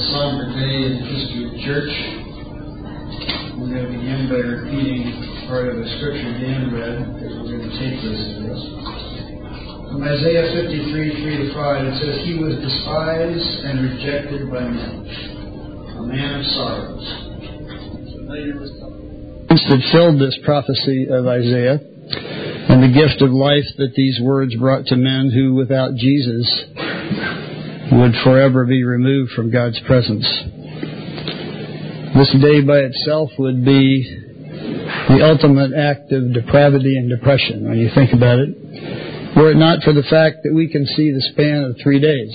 somber day in the history of the church. We're going to begin by repeating part of a scripture Dan read, because we're going to take this to this. From Isaiah 53, 3-5, it says, "He was despised and rejected by men, a man of sorrows." That filled this prophecy of Isaiah, and the gift of life that these words brought to men who, without Jesus, would forever be removed from God's presence. This day by itself would be the ultimate act of depravity and depression, when you think about it, were it not for the fact that we can see the span of 3 days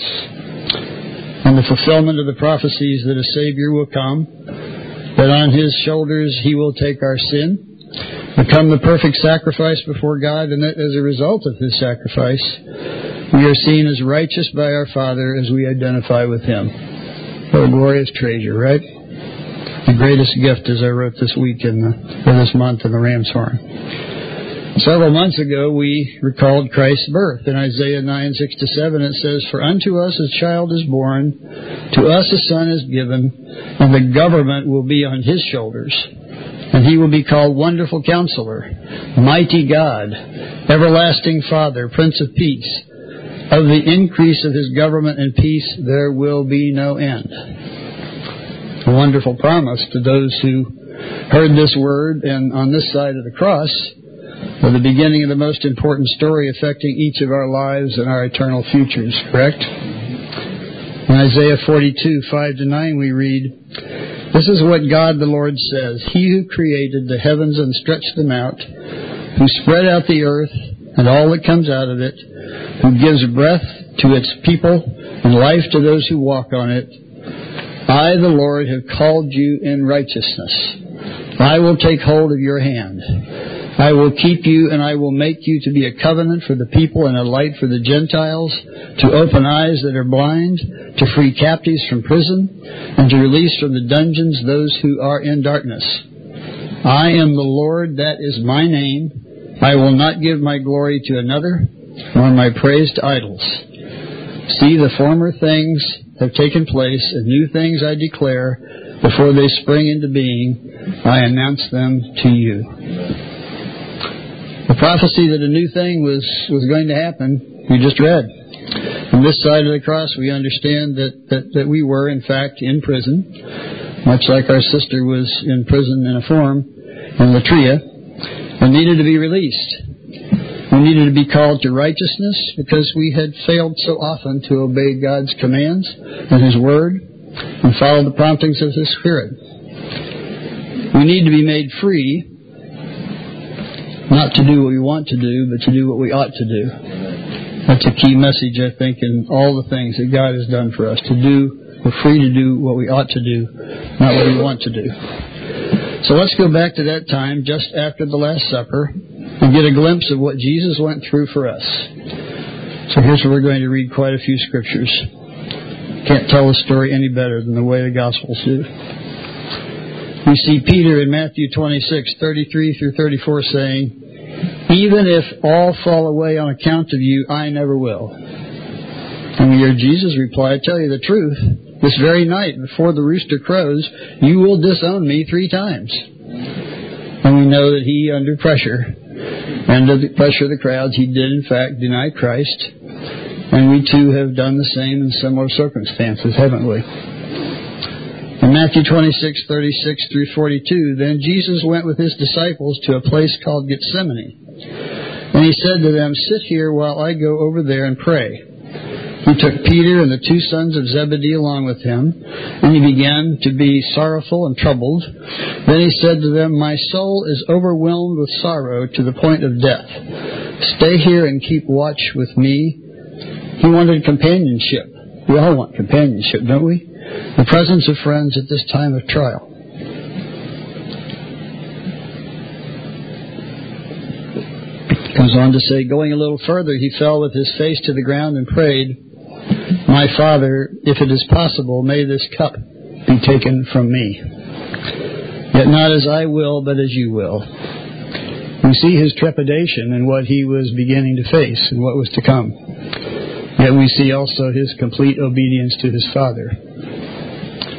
and the fulfillment of the prophecies that a Savior will come, that on His shoulders He will take our sin, become the perfect sacrifice before God, and that as a result of His sacrifice, we are seen as righteous by our Father as we identify with Him. What a glorious treasure, right? The greatest gift, as I wrote this week or this month in the Ram's Horn. Several months ago, we recalled Christ's birth. In Isaiah 9:6-7, it says, "For unto us a child is born, to us a son is given, and the government will be on His shoulders. And He will be called Wonderful Counselor, Mighty God, Everlasting Father, Prince of Peace. Of the increase of His government and peace there will be no end." A wonderful promise to those who heard this word, and on this side of the cross, the beginning of the most important story affecting each of our lives and our eternal futures, correct? In Isaiah 42:5-9 we read, "This is what God the Lord says, He who created the heavens and stretched them out, who spread out the earth and all that comes out of it, who gives breath to its people and life to those who walk on it. I, the Lord, have called you in righteousness. I will take hold of your hand. I will keep you, and I will make you to be a covenant for the people and a light for the Gentiles, to open eyes that are blind, to free captives from prison, and to release from the dungeons those who are in darkness. I am the Lord, that is my name. I will not give my glory to another, nor my praise to idols. See, the former things have taken place, and new things I declare. Before they spring into being, I announce them to you." The prophecy that a new thing was going to happen, we just read. On this side of the cross, we understand that we were, in fact, in prison, much like our sister was in prison in a form in Latria, and needed to be released. We needed to be called to righteousness because we had failed so often to obey God's commands and His Word and follow the promptings of His Spirit. We need to be made free, not to do what we want to do, but to do what we ought to do. That's a key message, I think, in all the things that God has done for us. We're free to do what we ought to do, not what we want to do. So let's go back to that time just after the Last Supper and get a glimpse of what Jesus went through for us. So here's where we're going to read quite a few scriptures. Can't tell the story any better than the way the Gospels do. We see Peter in Matthew 26:33-34 saying, "Even if all fall away on account of you, I never will." And we hear Jesus reply, "I tell you the truth, this very night before the rooster crows, you will disown me 3 times. And we know that he, under pressure, and under the pressure of the crowds, he did in fact deny Christ. And we too have done the same in similar circumstances, haven't we? In Matthew 26:36-42, "Then Jesus went with His disciples to a place called Gethsemane. And He said to them, 'Sit here while I go over there and pray.' He took Peter and the 2 sons of Zebedee along with Him, and He began to be sorrowful and troubled. Then He said to them, 'My soul is overwhelmed with sorrow to the point of death. Stay here and keep watch with me.'" He wanted companionship. We all want companionship, don't we? The presence of friends at this time of trial. Goes on to say, going a little further, He fell with His face to the ground and prayed, "My Father, if it is possible, may this cup be taken from me. Yet not as I will, but as you will." We see His trepidation in what He was beginning to face and what was to come. Yet we see also His complete obedience to His Father.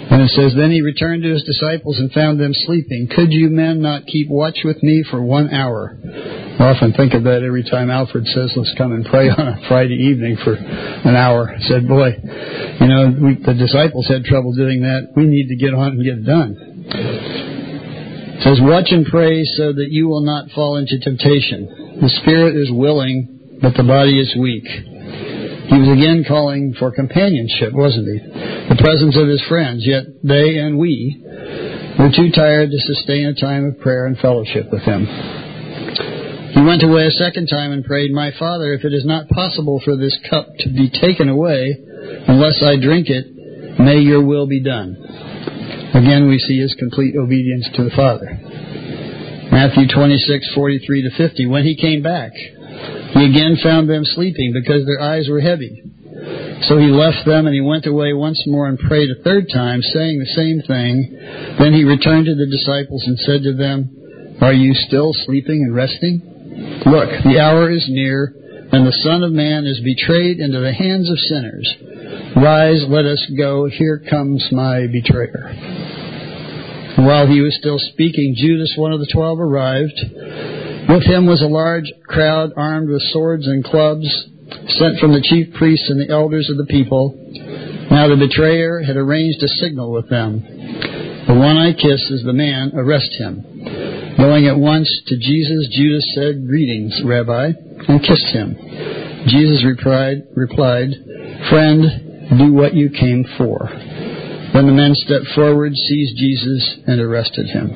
And it says, then he returned to his disciples and found them sleeping. Could you men not keep watch with me for 1 hour? I often think of that every time Alfred says, let's come and pray on a Friday evening for an hour. I said, boy, the disciples had trouble doing that. We need to get on and get it done. It says, watch and pray so that you will not fall into temptation. The spirit is willing, but the body is weak. He was again calling for companionship, wasn't he? The presence of his friends, yet they and we were too tired to sustain a time of prayer and fellowship with him. He went away a second time and prayed, my Father, if it is not possible for this cup to be taken away unless I drink it, may your will be done. Again, we see his complete obedience to the Father. Matthew 26:43-50. When he came back, he again found them sleeping because their eyes were heavy. So he left them and he went away once more and prayed a third time, saying the same thing. Then he returned to the disciples and said to them, are you still sleeping and resting? Look, the hour is near, and the Son of Man is betrayed into the hands of sinners. Rise, let us go. Here comes my betrayer. While he was still speaking, Judas, one of the 12, arrived. With him was a large crowd armed with swords and clubs, sent from the chief priests and the elders of the people. Now the betrayer had arranged a signal with them. The one I kiss is the man, arrest him. Going at once to Jesus, Judas said, greetings, Rabbi, and kissed him. Jesus replied, friend, do what you came for. Then the men stepped forward, seized Jesus, and arrested him.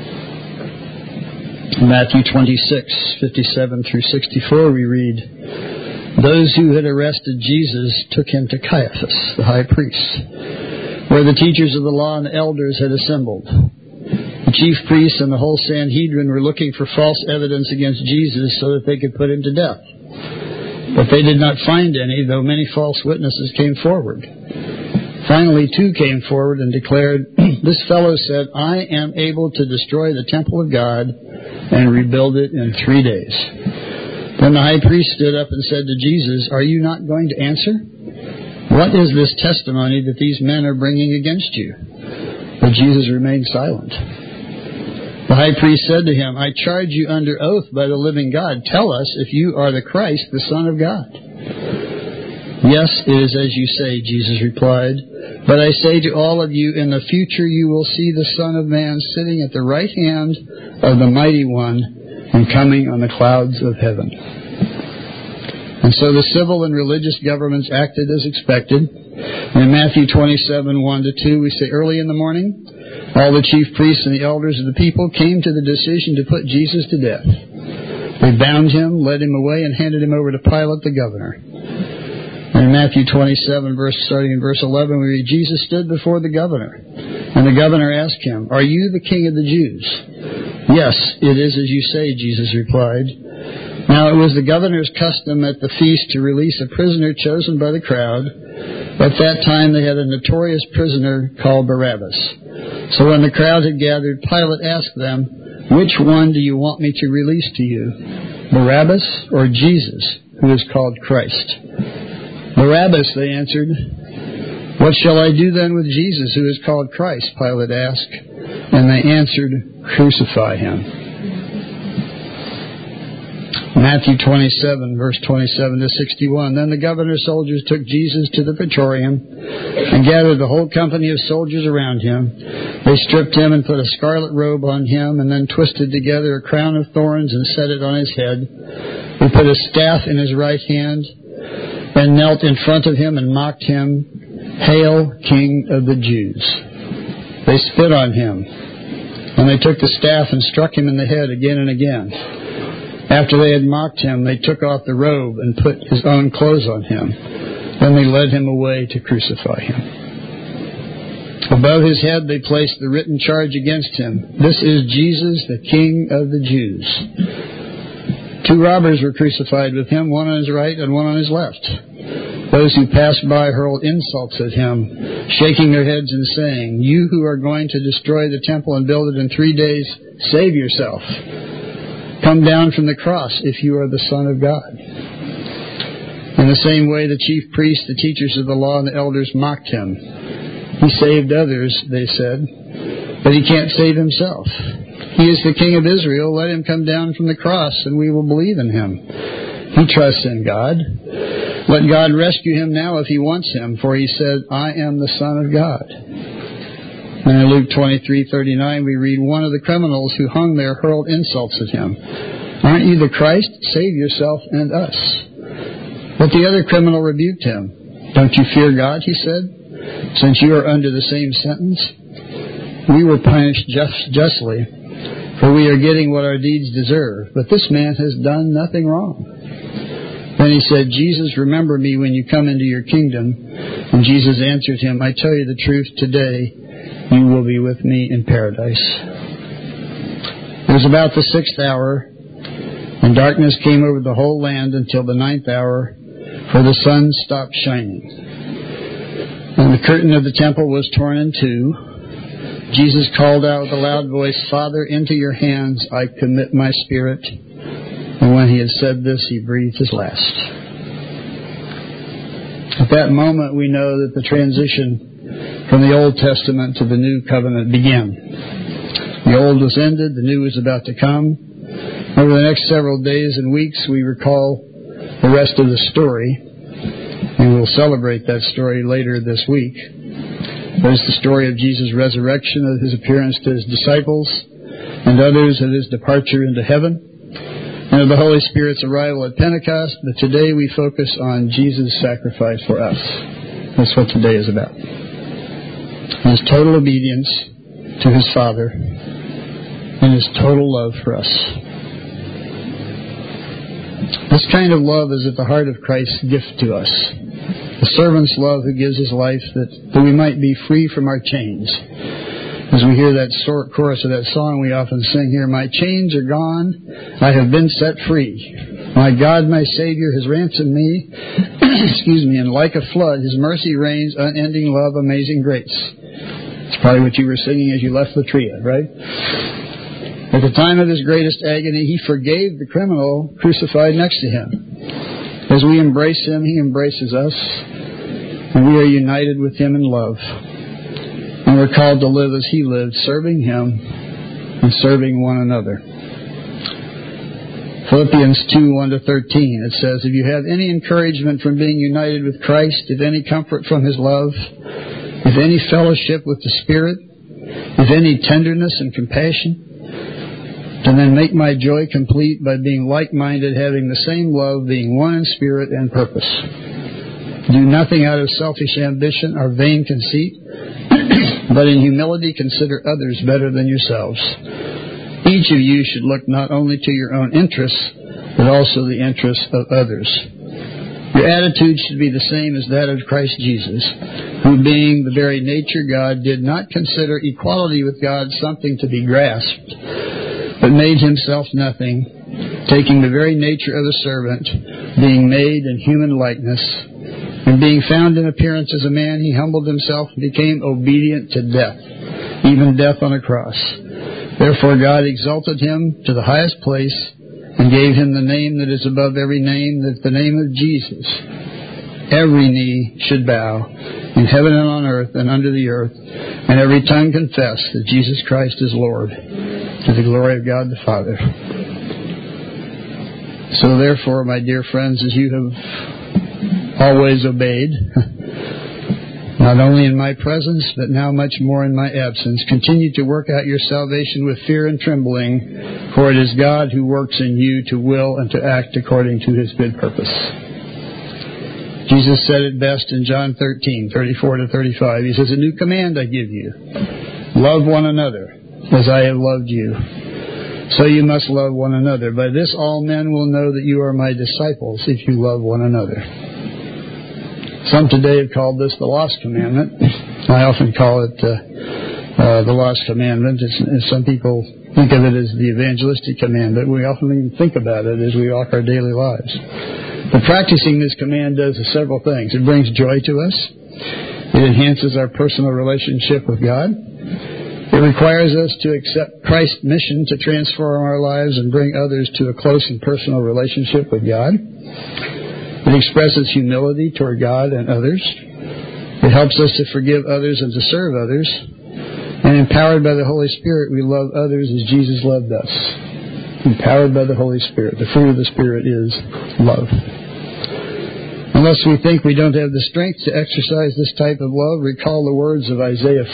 In Matthew 26:57-64, we read, those who had arrested Jesus took him to Caiaphas, the high priest, where the teachers of the law and the elders had assembled. The chief priests and the whole Sanhedrin were looking for false evidence against Jesus so that they could put him to death. But they did not find any, though many false witnesses came forward. Finally, 2 came forward and declared, this fellow said, I am able to destroy the temple of God and rebuild it in 3 days. Then the high priest stood up and said to Jesus, are you not going to answer? What is this testimony that these men are bringing against you? But Jesus remained silent. The high priest said to him, I charge you under oath by the living God. Tell us if you are the Christ, the Son of God. Yes, it is as you say, Jesus replied. But I say to all of you, in the future you will see the Son of Man sitting at the right hand of the Mighty One and coming on the clouds of heaven. And so the civil and religious governments acted as expected. In Matthew 27:1-2, we say, early in the morning, all the chief priests and the elders of the people came to the decision to put Jesus to death. They bound him, led him away, and handed him over to Pilate the governor. And in Matthew 27, starting in verse 11, we read, Jesus stood before the governor, and the governor asked him, are you the king of the Jews? Yes, it is as you say, Jesus replied. Now it was the governor's custom at the feast to release a prisoner chosen by the crowd. At that time they had a notorious prisoner called Barabbas. So when the crowd had gathered, Pilate asked them, which one do you want me to release to you, Barabbas or Jesus, who is called Christ? Barabbas, they answered. What shall I do then with Jesus, who is called Christ? Pilate asked. And they answered, crucify him. Matthew 27, verse 27-61. Then the governor's soldiers took Jesus to the praetorium and gathered the whole company of soldiers around him. They stripped him and put a scarlet robe on him and then twisted together a crown of thorns and set it on his head. They put a staff in his right hand and knelt in front of him and mocked him, Hail, King of the Jews. They spit on him, and they took the staff and struck him in the head again and again. After they had mocked him, they took off the robe and put his own clothes on him. Then they led him away to crucify him. Above his head they placed the written charge against him. This is Jesus, the King of the Jews. 2 robbers were crucified with him, one on his right and one on his left. Those who passed by hurled insults at him, shaking their heads and saying, you who are going to destroy the temple and build it in 3 days, save yourself. Come down from the cross if you are the Son of God. In the same way, the chief priests, the teachers of the law, and the elders mocked him. He saved others, they said, but he can't save himself. He is the King of Israel. Let him come down from the cross, and we will believe in him. He trusts in God. Let God rescue him now if he wants him, for he said, I am the Son of God. And in Luke 23:39, we read, one of the criminals who hung there hurled insults at him. Aren't you the Christ? Save yourself and us. But the other criminal rebuked him. Don't you fear God, he said, since you are under the same sentence? We were punished justly, for we are getting what our deeds deserve. But this man has done nothing wrong. Then he said, Jesus, remember me when you come into your kingdom. And Jesus answered him, I tell you the truth, today you will be with me in paradise. It was about the 6th hour, and darkness came over the whole land until the 9th hour, for the sun stopped shining. And the curtain of the temple was torn in two. Jesus called out with a loud voice, Father, into your hands I commit my spirit. And when he had said this, he breathed his last. At that moment, we know that the transition from the Old Testament to the New Covenant began. The Old was ended, the New was about to come. Over the next several days and weeks, we recall the rest of the story, and we'll celebrate that story later this week. There's the story of Jesus' resurrection, of his appearance to his disciples, and others of his departure into heaven, and of the Holy Spirit's arrival at Pentecost. But today we focus on Jesus' sacrifice for us. That's what today is about. His total obedience to his Father and his total love for us. This kind of love is at the heart of Christ's gift to us. The servant's love who gives his life that we might be free from our chains. As we hear that chorus of that song we often sing here, my chains are gone, I have been set free. My God, my Savior, has ransomed me. And like a flood, his mercy reigns, unending love, amazing grace. It's probably what you were singing as you left the trio, right? At the time of his greatest agony, he forgave the criminal crucified next to him. As we embrace him, he embraces us, and we are united with him in love. And we're called to live as he lived, serving him and serving one another. Philippians 2:1-13, it says, if you have any encouragement from being united with Christ, if any comfort from his love, if any fellowship with the Spirit, if any tenderness and compassion, and then make my joy complete by being like-minded, having the same love, being one in spirit and purpose. Do nothing out of selfish ambition or vain conceit, but in humility consider others better than yourselves. Each of you should look not only to your own interests, but also the interests of others. Your attitude should be the same as that of Christ Jesus, who being the very nature God, did not consider equality with God something to be grasped, but made himself nothing, taking the very nature of a servant, being made in human likeness, and being found in appearance as a man, he humbled himself and became obedient to death, even death on a cross. Therefore God exalted him to the highest place and gave him the name that is above every name, that the name of Jesus every knee should bow, in heaven and on earth and under the earth, and every tongue confess that Jesus Christ is Lord, to the glory of God the Father. So therefore, my dear friends, as you have always obeyed, not only in my presence, but now much more in my absence, continue to work out your salvation with fear and trembling, for it is God who works in you to will and to act according to his good purpose. Jesus said it best in John 13:34-35. He says, a new command I give you. Love one another as I have loved you. So you must love one another. By this all men will know that you are my disciples, if you love one another. Some today have called this the lost commandment. I often call it the lost commandment. Some people think of it as the evangelistic commandment. We often even think about it as we walk our daily lives. But practicing this command does several things. It brings joy to us. It enhances our personal relationship with God. It requires us to accept Christ's mission to transform our lives and bring others to a close and personal relationship with God. It expresses humility toward God and others. It It helps us to forgive others and to serve others. And empowered by the Holy Spirit, we love others as Jesus loved us. Empowered by the Holy Spirit. The fruit of the Spirit is love. Unless we think we don't have the strength to exercise this type of love, recall the words of Isaiah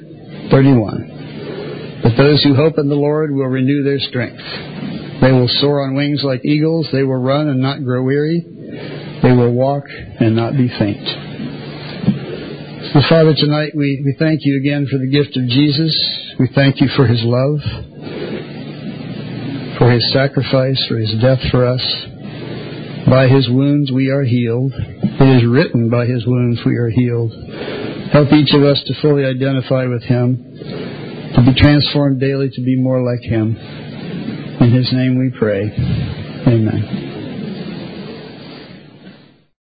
40:31. But those who hope in the Lord will renew their strength. They will soar on wings like eagles. They will run and not grow weary. They will walk and not be faint. So, Father, tonight we thank you again for the gift of Jesus. We thank you for his love, for his sacrifice, for his death for us. By his wounds we are healed. It is written, by his wounds we are healed. Help each of us to fully identify with him, to be transformed daily to be more like him. In his name we pray. Amen.